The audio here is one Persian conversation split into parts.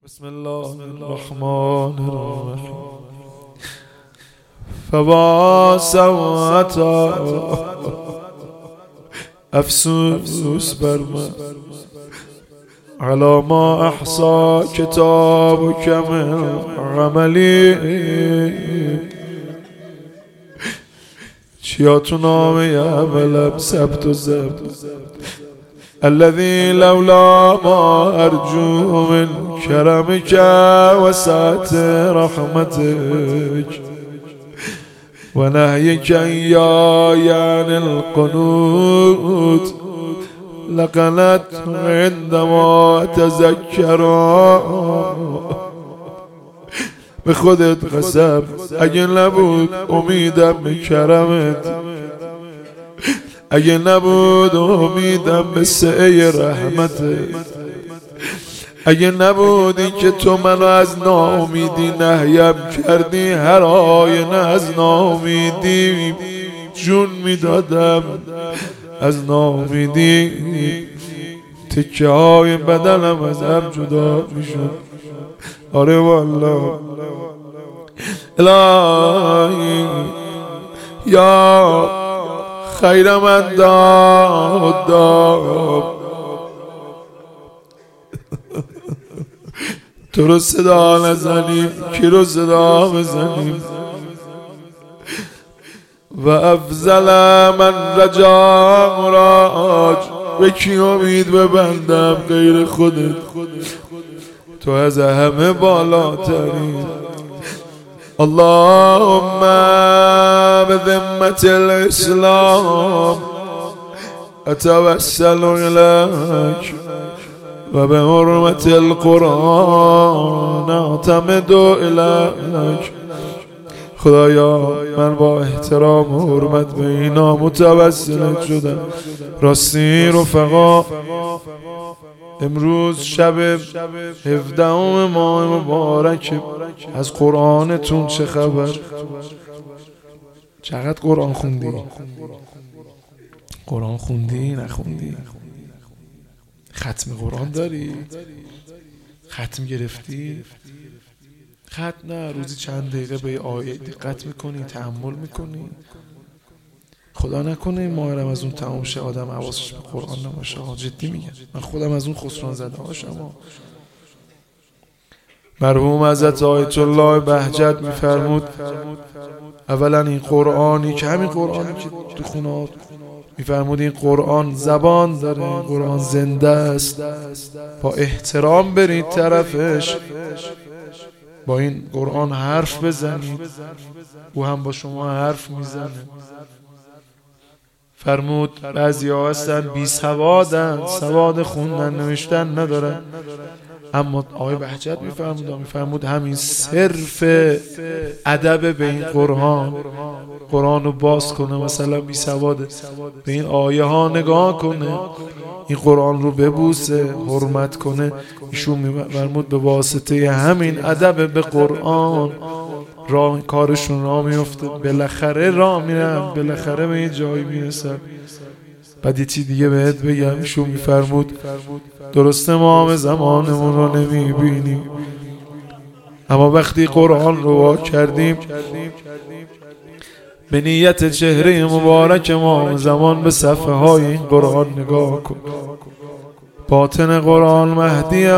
بسم الله الرحمن الرحیم. فوا سوعتا افسوس بر من علی ما احصا کتابک من عملی. چیا تو نامه عملم ثبت و ضبط الذي لولا ما ارجو من کرمک و سعت رحمتک و نهیک ایای عن القنوت لقنت عندما تذکر. به خودت قسم اگه نبود امیدم به کرمت، اگه نبود امیدم به سعی رحمتت، اگه نبود این که تو منو از ناامیدی نهیم کردی، هر آینه از ناامیدی جون میدادم، از ناامیدی تکه های بدنم از هم جدا میشد. آره والله الهی یا خیر من داد تو رو صدا نزنیم کی رو صدا بزنیم. و افضل من رجا راج به کی امید ببندم غیر خودت، تو از همه بالاتری. اللهم بذمة الاسلام اتوسل الیک و به حرمت القرآن اعتمد الیک. خدایا من با احترام و حرمت به اینا متوسل شدم. راستی رفقا، امروز شب 17 ماه مبارک، از قرآنتون چه خبر؟ چقدر قرآن خوندی؟ قرآن خوندی نخوندی؟ ختم قرآن داری؟ ختم گرفتی؟ ختم نه، روزی چند دقیقه به یه آیه دقت میکنی، تأمل میکنی. خدا نکنه این ماه رمضان تمام شه آدم حواسش به قرآن نباشه. جدی میگم، من خودم از اون خسران زده هاشم. مرحوم حضرت آیت الله بهجت میفرمود اولا این قرآنی که همین قرآنی که تو خونه میفرمود این قرآن زبان داره، این قرآن زنده است، با احترام برید طرفش، با این قرآن حرف بزنید، او هم با شما حرف میزنه. فرمود بعضی ها هستن بی سوادن، سواد خوندن نوشتن ندارن، اما آقای بهجت میفرمود همین صرف ادب به این قرآن رو باز کنه، مثلا بی سواده به این آیه ها نگاه کنه، این قرآن رو ببوسه، حرمت کنه، ایشون میفرمود به واسطه همین ادب به قرآن راه کارشون راه میفته، بالاخره راه میرن، بالاخره به یه جایی میرسن. بعد یه چی دیگه بهت بگم، ایشون میفرمود درسته ما همه زمانمون رو نمیبینیم، اما وقتی قرآن رو وا کردیم به نیت چهره مبارک ما زمان به صفحه های این قرآن نگاه کن. باطن قرآن مهدیه،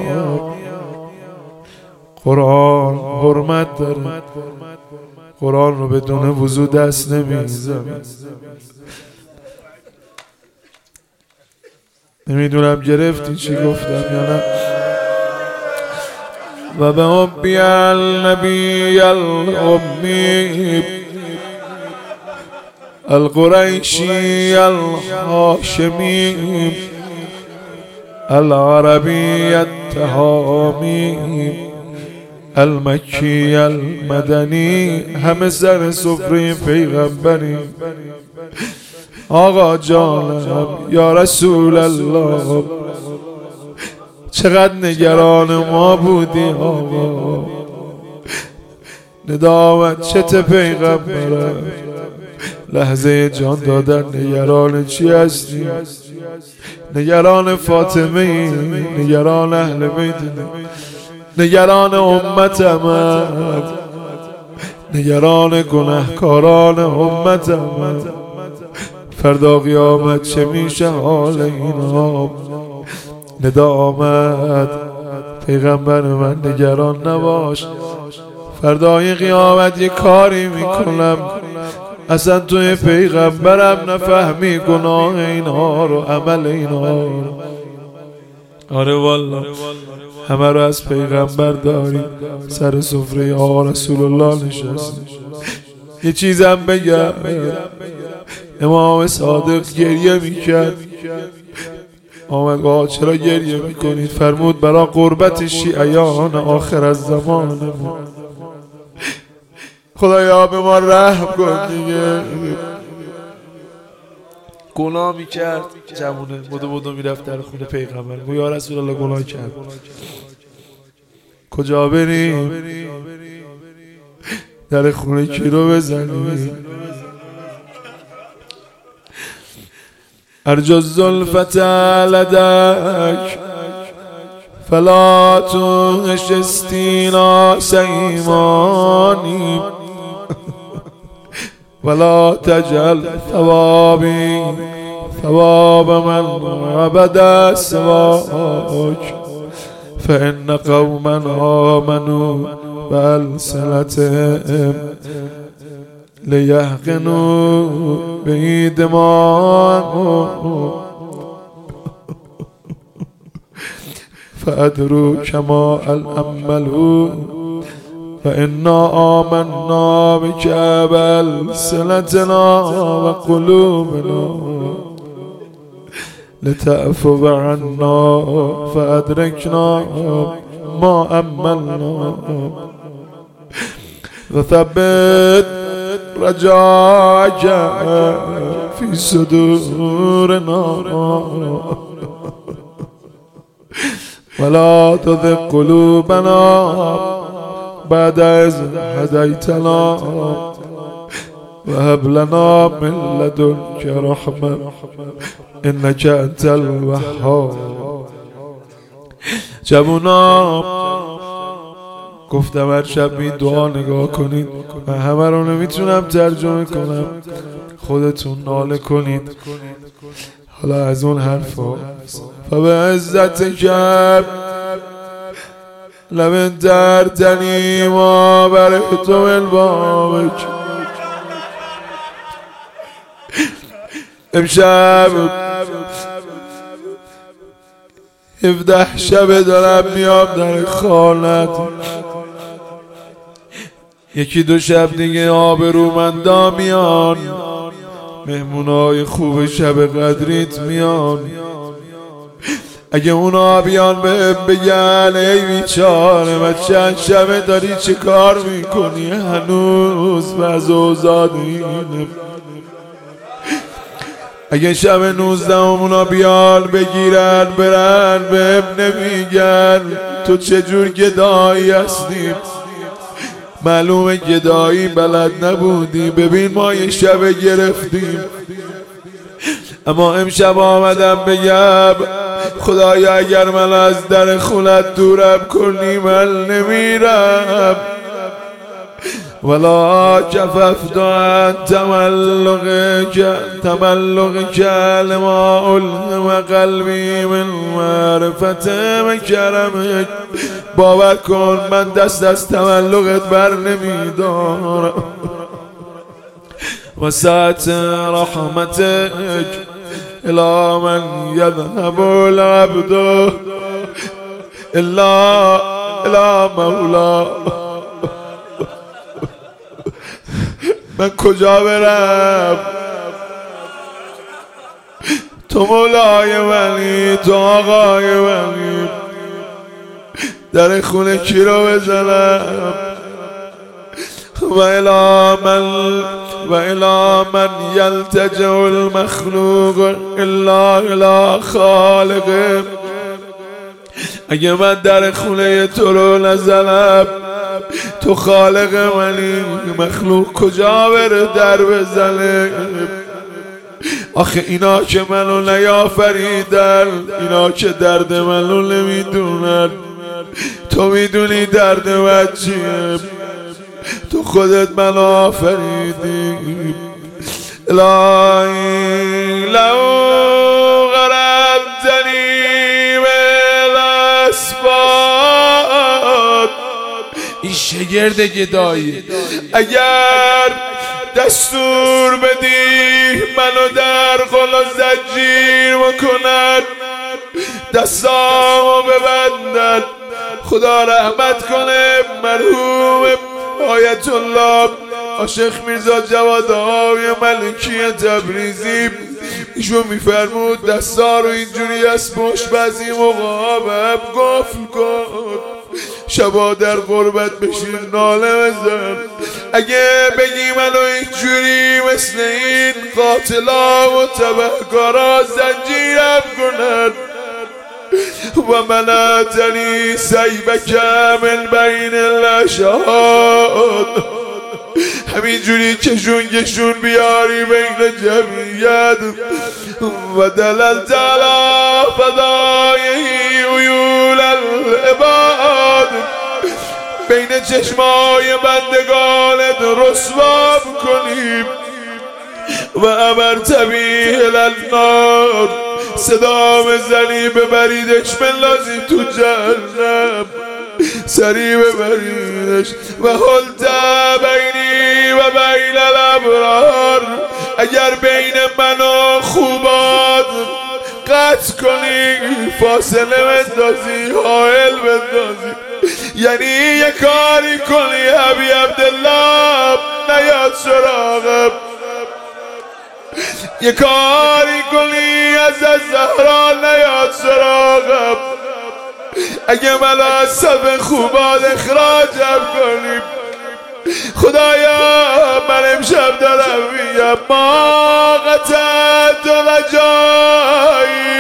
قرآن حرمت داره، قرآن رو بدون وضو دست نمیزنه. نمیدونم گرفتی چی گفتم یا نه. و به حبی النبی الامی القریشی الهاشمی العربی التهامی المکی المدنی، همه سر سفره پیغمبری. آقا جانم یا رسول الله، چقدر نگران ما بودی آقا. ندامت چت پیغمبرم، لحظه جان دادن نگران چی هستی؟ نگران فاطمه ای، نگران اهل بیت، نگران امتم، نگران گناهکاران امتم. فردا قیامت چه میشه حال اینا؟ ندا آمد پیغمبر من نگران نباش، فردای قیامت یه کاری میکنم اصلا توی پیغمبرم نفهمی گناه اینها رو، عمل اینها رو. آره والله همه رو از پیغمبر داریم، سر سفره آقا رسول الله نشست. یه چیزم بگم، امام صادق گریه میکرد، آمد گفت چرا گریه میکنید؟ فرمود برای قربت شیعیان آخر از زمان. خدایا به ما رحم کن دیگه. گناه میکرد جمونه بدو میرفت در خونه پیغمبر، گو یا رسول الله گناه کرد، کجا بریم؟ در خونه کی رو بزنیم؟ ارجو الزلفت لدک فلا تهشستینا سیمانی ولا تجعل ثوابی ثواب من عبد سواک فإن قوما آمنوا بألسنتهم لیحقنوا به دماءهم فأدروا كما الأملوا فإنا آمنا بك بألسنتنا وقلوبنا لتعفو عنا فأدركنا ما أملنا وثبت رجاك في صدورنا ولا تزغ قلوبنا بعد إذ هديتنا وهب لنا من لدنك رحمة إنك أنت الوهاب. جوونا گفتم هر شب این دعا نگاه کنید، من همه رو نمیتونم ترجمه کنم، خودتون ناله کنید. حالا از اون حرفا فبه عزت کب لمن دردنی ما برهت من بابک. امشب 17 شب دارم میام در خانت، یکی دو شب دیگه آبرومندا میان، مهمونای خوب شب قدریت میان. اگه اونا بیان بگن ای بیچاره من چند شبه داری چه کار میکنی، هنوز وزوزادینه. اگه شب 19 اونا بیان بگیرن برن به نمیگن تو چجور گدایی هستی، معلومه گدایی بلد نبودی، ببین ما یه شب گرفتیم. اما امشب آمدم بگم خدایا اگر من از در خونت دورم کنی من نمیرم. ولا کففت عن تملقك لما ألهم قلبی من معرفت و کرمک. باور کن من دست از تملقت بر نمیدارم. و ساعت رحمتک الى من یذهب العبد الا الى مولا. من کجا برم؟ تو مولای منی، تو آقای منی، در خونه کی رو بزنم؟ و الی من یلتجئ المخلوق الا الی خالقه. اگه من در خونه تو رو نزنم تو خالق منی، مخلوق کجا بره در بزنه؟ آخه اینا که منو نیافریدن، اینا که درد منو نمیدونن، تو میدونی درد من چیه، تو خودت من آفریدی. الهی لو غربتنی بالاسفاد، این شگرد گدایی، اگر دستور بدی منو در قل و زنجیر بکنن، دستامو ببندن، خدا رحمت کنه مرحوم آیت الله عاشق میرزا جواد آقای ملکی تبریزی. ایشون میفرمود دستا رو اینجوری از پشت بعضی موقعا به هم قفل کن، شبا در غربت بشین ناله بزن. اگه بگی منو اینجوری مثل این قاتلا و تبهکارا زنجیرم کنن، و منعتنی سیبک من بین الاشهاد، همینجوری کشون بیاری بین جمعیت، و دللت علی فدایه عیول العباد، بین چشمای بندگانت رسوا کنیم، و امرت به النار، صدا بزنی ببریدش بندازی تو جهنم، سری ببریدش. و حلت بینی و بین الابرار، اگر بین من و خوبات قطع کنی، فاصله بندازی، حائل بندازی، یعنی یه کاری کنی ابی عبدالله نیاد سراغم، یه کاری کنی از زهرا نیاد سراغم، اگه من از صف خوبان اخراجم کنیم، خدایا من امشب دارم میگم ما قطعت رجایی،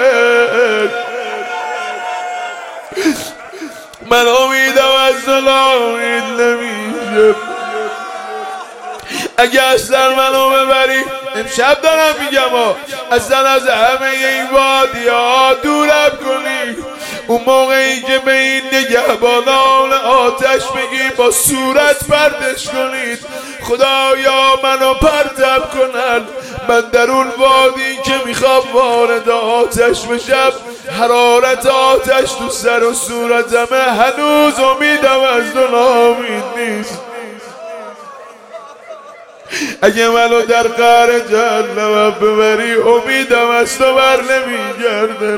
من امیدم از امید نمیشه. اگه اصلا منو ببری امشب دارم میگم اصلا از همه این وادی ها دورم کنی، اون موقعی که به این نگهبانان آتش بگی با صورت پرتش کنید، خدایا منو پرتم کنن، من در اون وادی که میخوام وارد آتش بشم، حرارت آتش تو سر و صورتمه، هنوز امیدم از دو نامید نیست. اگه منو در قعر جهنم ببری امیدم از تو بر نمیگرده.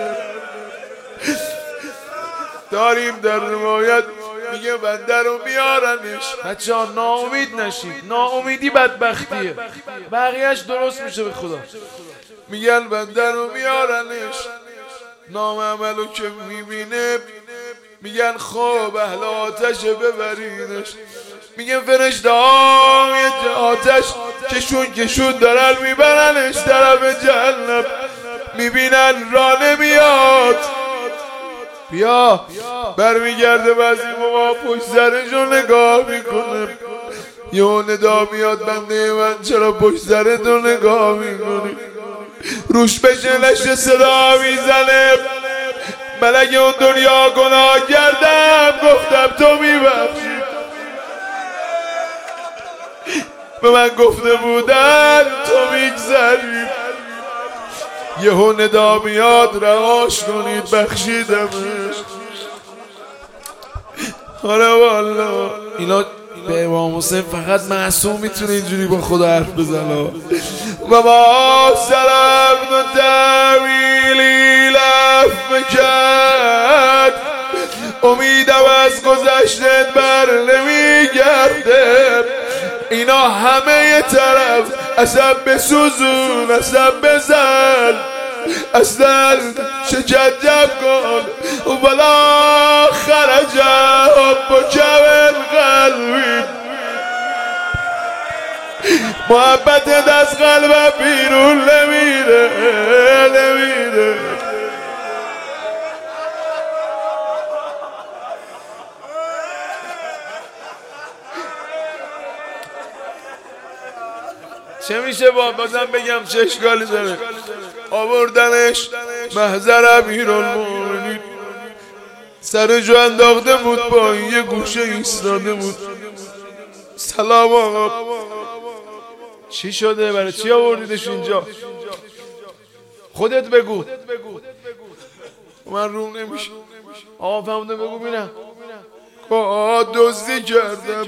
داریم در روایت میگه بنده رو میارنش. بچه ها ناامید نشید، ناامیدی بدبختیه، بقیهش درست میشه به خدا. میگن بنده رو میارنش، نام عملو که میبینه میگن خب اهل آتش ببرینش. میگن فرشته های آتش کشون دارن میبرنش طرف جهنم، میبینن راه نمیاد، بیا برمیگرده، بعضی موقع پشت سرشو نگاه میکنه، یه ندا میاد بنده من چرا پشت سرتو نگاه میکنی، روش بشه نشه صدا میزنه، ملک اون دنیا گناه کردم گفتم تو میبخشی، به من گفته بودن تو میگذری، یهو ندا میاد رهاش کنید بخشیدمش. آره والا اینا به امام حسین فقط معصوم میتونه اینجوری با خدا حرف بزنه. و ما سلام و تعویلی لف کرد، امیدم از گذشتت بر نمیگرده، اینا همه یه طرف، اصلا بسوزون اصلا بزن، اصلا شکنجم کن، ولا خرج حبک من قلبی، محبتت از قلبم بیرون نمیره. چه میشه بازم بگم چه اشکالی داره؟ آوردنش محضر امیرالمومنین سرشو انداخته بود با یه گوشه ایستاده بود. سلام آقا، چی شده؟ برای چی آوردیدش اینجا؟ خودت بگو. من روم نمیشه. آقا فهمده بگو بینم. دزدی کردم.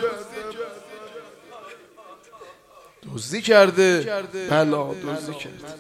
دزدی کرده؟ بله دزدی کرده.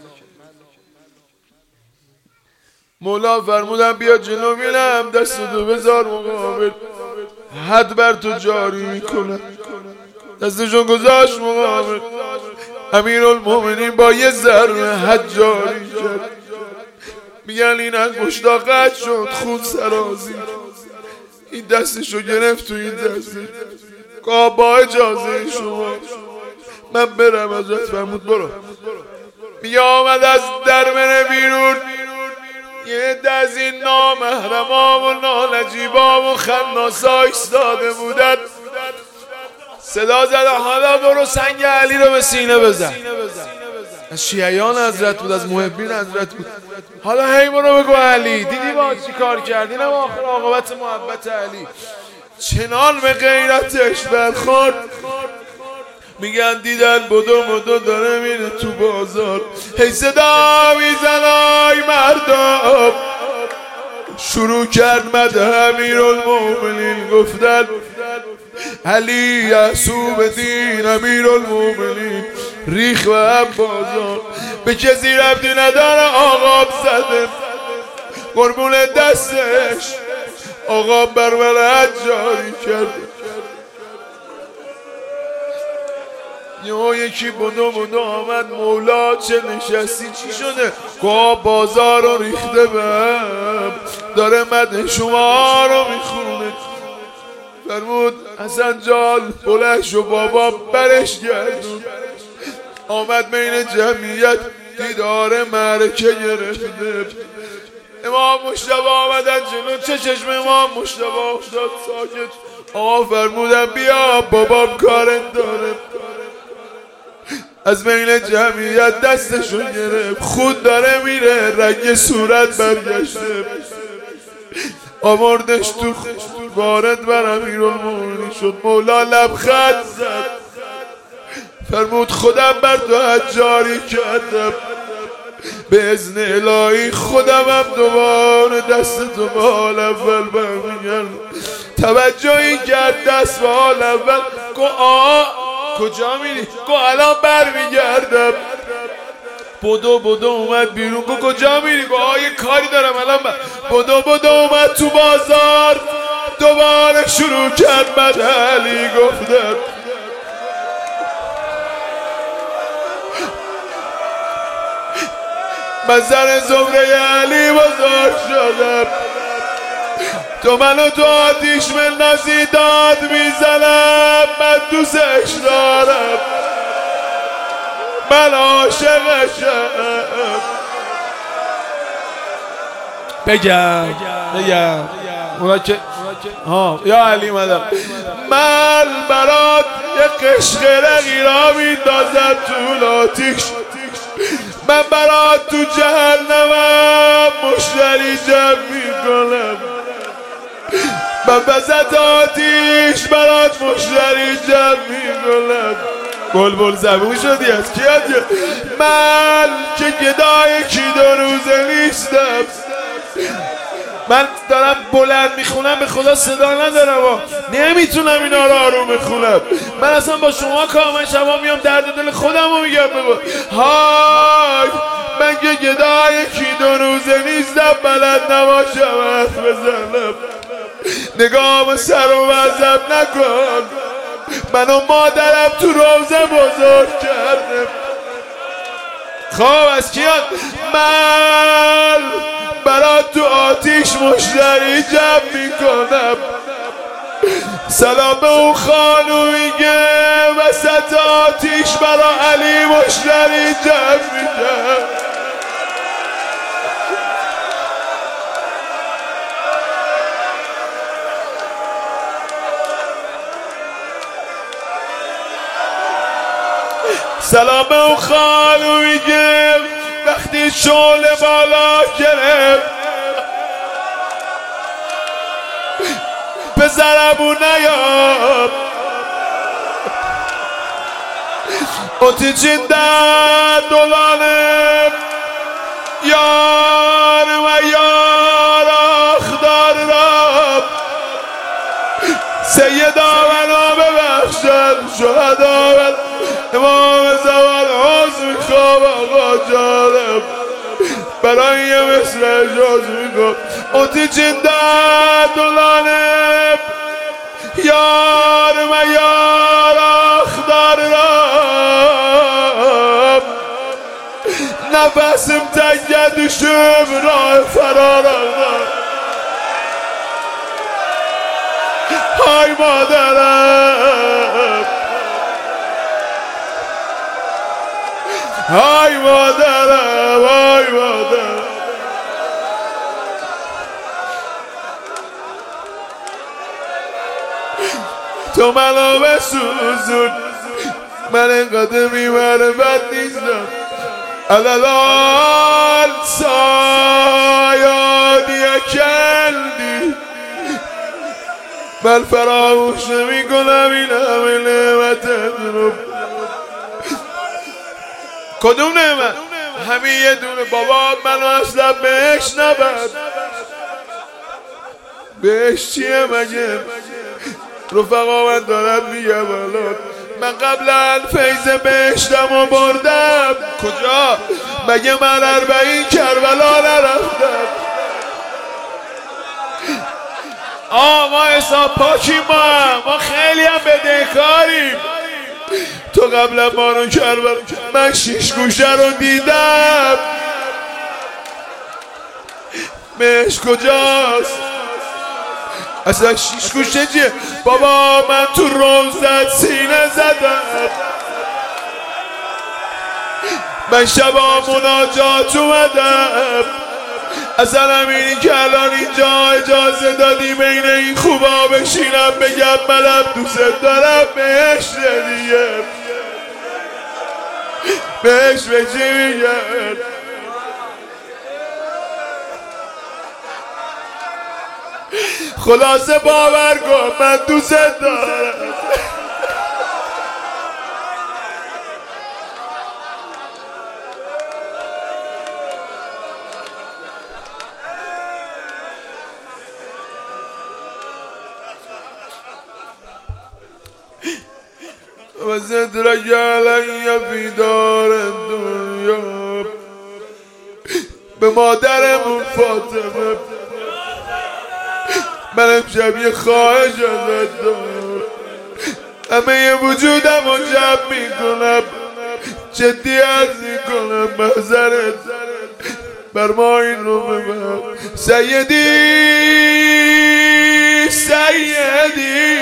مولا فرمودن بیا جلو میرم، دستتو بذار مقابل، حد بر تو جاری میکنم. دستشو گذاشت مقابل. امیرالمومنین با یه ضربه حد جاری کرد. میگن این انگشتا قطع شد، خون سرازی. این دستشو گرفت تو این دسته. با اجازه شما من برم. ازت فرمود برو. میگه آمد از در بره بیرون. یه عده از این نامحرما و نانجیبا و خناسا ایستاده بودن. صدا زد حالا برو سنگ علی رو به سینه بزن. از شیعیان حضرت بود، از محبین حضرت بود. حالا هی برو بگو علی دیدی با چی کار کردی؟ نه آخر عاقبت محبت علی. چنان به غیرتش برخورد. میگن دیدن بدو داره میره تو بازار. هی صدا میزنای مردم. شروع کرد مده امیرالمومنین گفتن علی یعصوب دین امیرالمومنین ریخ و هم بازار. به کسی ربطی نداره آقا زده قربون دستش. آقا برولت جاری کرد. یکی بدو آمد. مولا چه نشستی؟ چی شده؟ گاه بازار رو ریخته بهم، داره مده شما رو میخونه. فرمود حسن جان بلند شو بابا برش گردون. آمد بین جمعیت دیدار معرکه گرفته. امام مجتبی آمدن جلو. چه چشم امام مجتبی افتاد ساکت. آقا فرمودن بیا بابام کارت داره. از بین جمعیت دستشو گرفت. خود داره میره، رنگ صورت برگشته. آوردش تو وارد بر امیرالمومنین شد. مولا لبخند زد. فرمود خودم بر تو حد جاری کردم. به اذن الهی خودم هم دوباره دست تو به حال اول برمیگردم. توجهی کرد دست به حال اول. گو کجا میری؟ گو الان برمیگردم. بدو اومد بیرون. گو کجا میری؟ گو یه کاری دارم الان بدو اومد تو بازار. دوباره شروع کرد مد علی گفتم من زن زمره علی بزرگ شدم. تو منو تو آتیش من نازی داد میزنم. من دوستش دارم، من عاشقشم. بگم اونا که یا علی مدام من برات یه قشقره غیرا میندازم تو آتیش. من برات تو جهنمم مشتری جمع میکنم. من بزد آتیش برات مشتری جمع میکنم. بلبل زبون شدی از کیاد؟ من که گدای کی دو روزه نیستم. من دارم بلند میخونم به خدا صدا ندارم نمیتونم اینا رو آروم بخونم. من اصلا با شما کامل شما میام درد دل خودم رو میگم. های من که گدای کی دو روزه نیستم. بلد نباشم حرف بزنم. نگاه به سر و وزم نکن. منو مادرم تو روزه بزرگ کرده. خواب از کیان؟ من برات تو آتیش مشتری جمع میکنم. سلام به اون خانومی که وسط آتیش برا علی مشتری جمع میکنم. سلام به اون خانومی که وقتی شعله بالا گرفت پسرمون نیام اوتی چین در دولانه یار و یار آخدار را سیدا منو ببخشد شهدا و امام زمان عوض میخوام آقا جانم برای یه مثل اجاز میکن اوتی چین در دولانه یار و یار آخدار را نفسم تنگه دوشم راه فرار آقا های مادرم های مادرم های مادرم تو منو بسوزون من انقدر میمره بد نیستم الالال سایادی کندی من فراموش نمی کنم این همه نعمت رو کدوم نعمت؟ همین یه دونه بابا منو اصلا بهش نبرد بهش چیه مگه؟ رفقا من دارم میگم الان من قبلا فیض بهشتم و بردم کجا؟ مگه من 40 کربلا نرفتم ما حساب پاکیم ما خیلی هم بدهکاریم تو قبلا ما رو کربلا من 6 گوشه رو دیدم مهش کجاست؟ اصلا 6 گوشه چیه؟ بابا من تو روزت سینه زدم من شبا مناجات اومدم اصلا همینی که الان اینجا اجازه دادی بین این خوبا بشینم بگم منم دوست دارم بهش دیگه بهش به چی میگن؟ خلاصه باور کن من دوست دارم وزدرک علی فی دار دنیا به مادرمون فاطمه من امشب یه خواهش ازت دارم همه یه وجودم رو جمع میکنم جدی عرض میکنم محضرت بر ما این رو ببر سیدی سیدی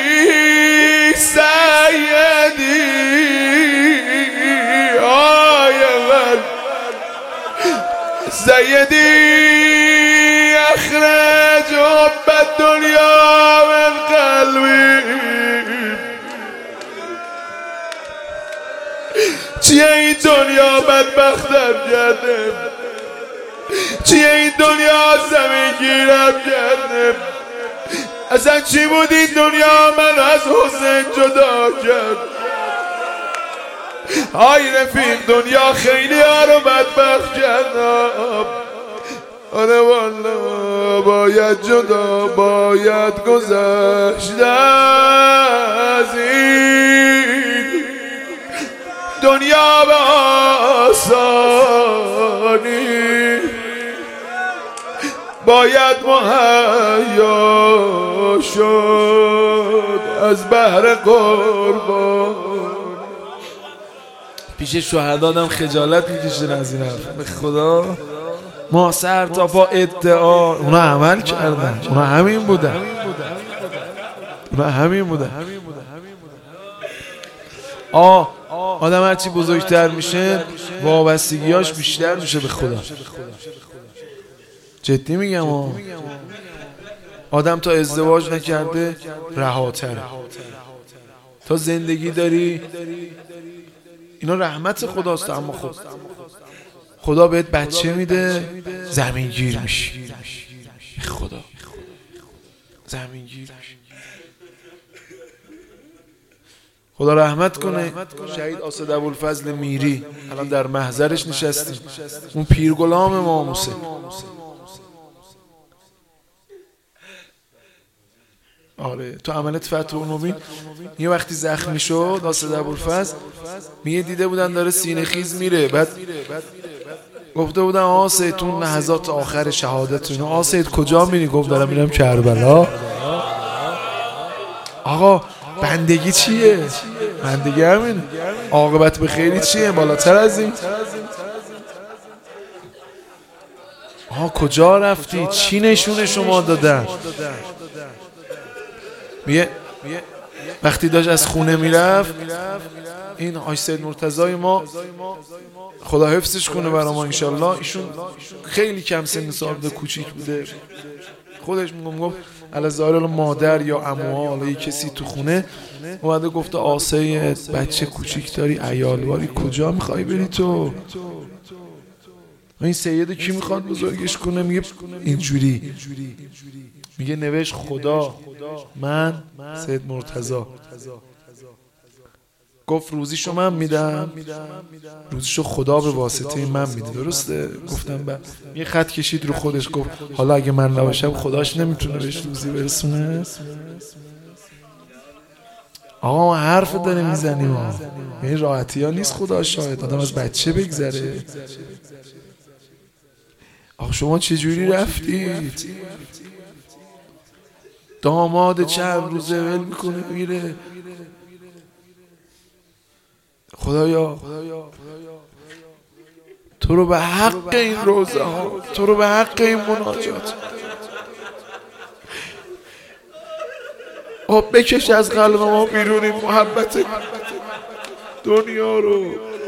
سیدی آی من سیدی اخرج حب الدنیا من قلبی چیه این دنیا بدبختم کرده چیه این دنیا زمین گیرم کرده اصلا چی بود این دنیا من از حسین جدا کرد های رفیق دنیا خیلی ها رو بدبخت کردم آره والا باید جدا باید گذشت از این دنیا به آسانی باید مهیا شد از بحر قربان پیش شهدادم خجالت میکشن از این حرف به خدا ما سر تا پا ادعا اونا عمل کردن اونا همین بودن آدم هرچی بزرگتر میشه وابستگیاش بیشتر میشه به خدا جدی میگم آدم تا ازدواج نکرده رهاتره تا زندگی داری اینا رحمت خداست اما خدا بهت بچه میده زمین گیر میشی خدا زمین گیر میشی خدا رحمت کنه شهید آسد ابوالفضل میری، الان در محضرش نشستیم. اون پیرغلام امام حسین. آره تو عملت فتح المبین یه وقتی زخمی شد آسد ابوالفضل میگه دیده بودن داره سینه خیز میره، بعد گفته بودن سید تو لحظات آخر شهادت سید کجا میری؟ گفت دارم میرم کربلا. آقا بندگی چیه؟ بندگی همین، عاقبت به خیری چیه بالاتر از این؟ کجا رفتی؟ چی نشون شما دادن؟ میگه وقتی داشت از خونه میرفت، این آقای سید مرتضی ما خدا حفظش کنه برای ما انشالله، ایشون خیلی کم سن سال بوده، کوچیک بوده، خودش میگفت الظاهر مادر یا عموها حالا یه کسی تو خونه اومده گفته آسه بچه کوچیک داری عیالواری کجا میخوای بری تو؟ این سید کی میخواد بزرگش کنه؟ میگه اینجوری، میگه نوشت خدا من سید مرتضی، گفت روزیشو من میدم، روزیشو خدا به واسطه من میده. درسته؟ گفتم یه خط کشید رو خودش، گفت حالا اگه من نباشم خداش نمیتونه بهش روزی برسونه. آقا ما حرف داریم میزنیم، این راحتی ها نیست. خدا شاهد آدم از بچه بگذره. آقا شما چجوری رفتید؟ داماد چند روزه ول میکنه میره. خدایا تو رو به حق این روزه ها، تو رو به حق این مناجات بکش از قلب ما بیرون این محبت دنیا رو.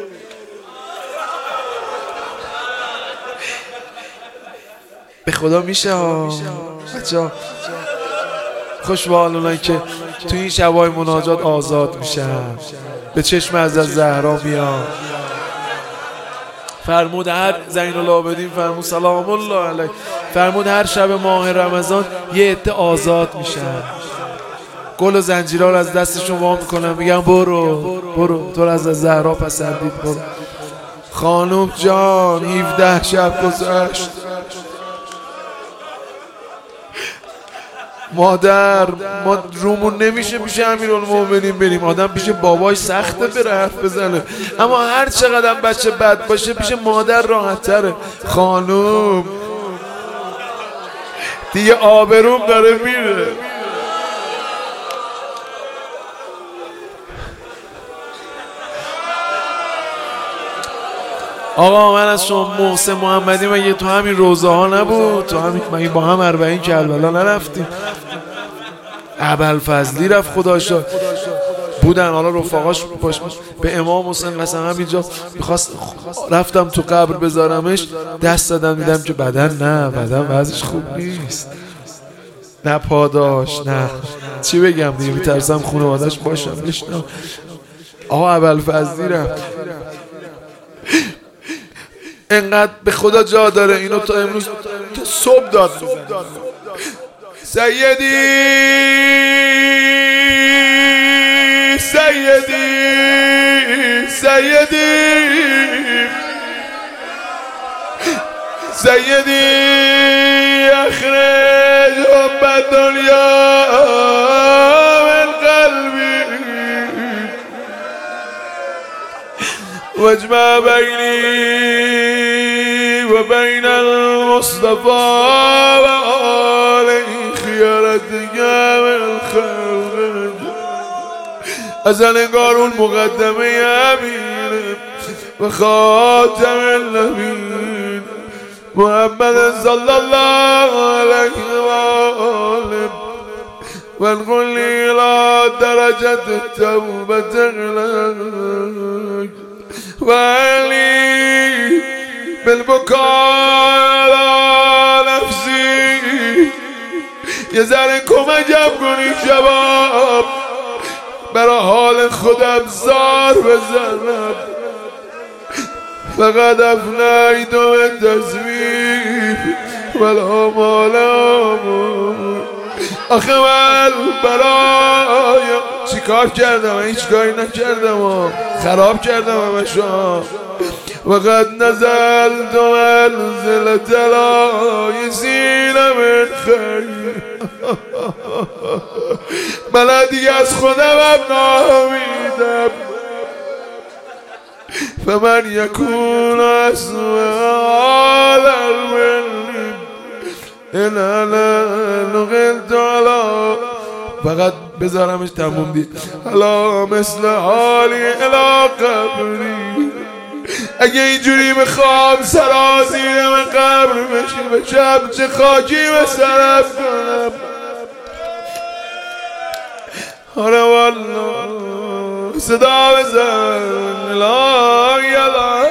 به خدا میشه بچه خوش به حال اونایی که تو این شبای مناجات آزاد میشن، به چشم از زهرا میان. فرمود هر زین العابدین فرمود سلام الله علیه، فرمود هر شب ماه رمضان یه عده آزاد میشن، گل و زنجیرها رو از دستشون وا میکنن، میگن برو تو رو از زهرا پسندید، برو خانم جان 17 شب گذشت، مادر ما رومون نمیشه پیش امیرالمومنین بریم، آدم پیش باباش سخته بره حرف بزنه، اما هر چقدر بچه بد باشه پیش مادر راحت تره. خانوم دیگه آبروم داره میره. آقا من از شما محسن محمدی مگه تو همین روزه ها نبود؟ تو همین مگه با هم 40 کربلا نرفتیم؟ ابوالفضلی رفت خدا شد بودن، حالا رفقاش به امام حسین قسم همینجا میخواست رفتم تو قبر بذارمش، دست دادم دیدم که بدن وضعش خوب نیست، نه پاداش نه چی بگم دیگه، میترسم خانواده‌اش باشم بشنم. آقا ابوالفضلی رفت، انقدر به خدا جا داره اینو تا امروز تا صبح داد سیدی اخرج حب الدنیا من قلبی واجمع بینی و بین المصطفى و آله خیارتك من خلق. اصلا انگار اون مقدمه امینه و خاتم النبیین محمد صلی الله علیه و آله وانقل لی الى درجة التوبة لك وعلي بالبكاء على نفسي. یه ذره کمکم کنید شباب، برای حال خودم زار بزنم. فقد افنیت من تصویف والآمال آخه من برایا چی کار کردم؟ هیچ کاری نکردم خراب کردم همه شما. وقد نزلت منزلة العایسین من خیر. من دیگه از خودم هم ناامیدم. فمن یکون اسوال الملی انا نقلت علا. فقط بذارمش تموم دی حالا مثل حالی الا قبری. اگه اینجوری میخوام سرازیر من قبر بشم چه خاکی به سرم کنم. آره والله صدا بزن لا یلا